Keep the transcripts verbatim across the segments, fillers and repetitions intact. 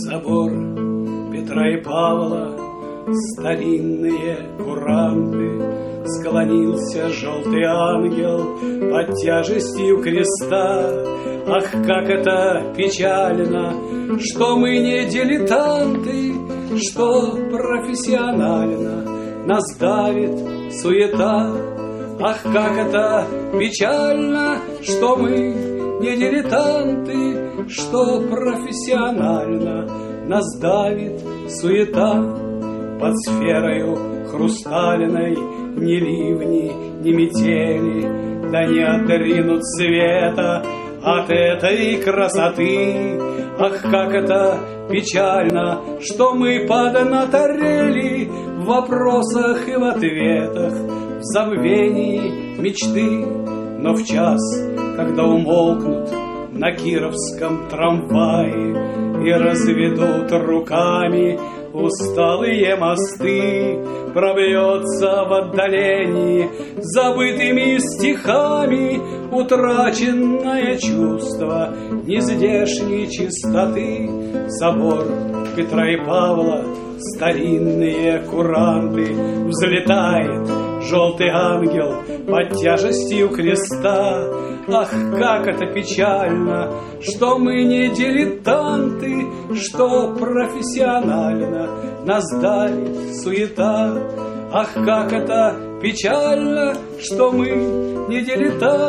Собор Петра и Павла, старинные куранты, склонился желтый ангел под тяжестью креста. Ах, как это печально, что мы не дилетанты, что профессионально нас давит суета. Ах, как это печально, что мы не дилетанты, что профессионально нас давит суета. Под сферою хрустальной ни ливни, ни метели, да не отринут света от этой красоты. Ах, как это печально, что мы поднаторели в вопросах и в ответах, в забвении мечты. Но в час, когда умолкнут на кировском трамвае и разведут руками усталые мосты, пробьется в отдалении забытыми стихами утраченное чувство нездешней чистоты. Собор Петра и Павла, старинные куранты, взлетает желтый ангел под тяжестью креста. Ах, как это печально, что мы не дилетанты, что профессионально нас давит суета. Ах, как это печально, что мы не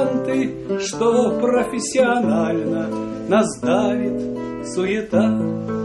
дилетанты, что профессионально нас давит суета.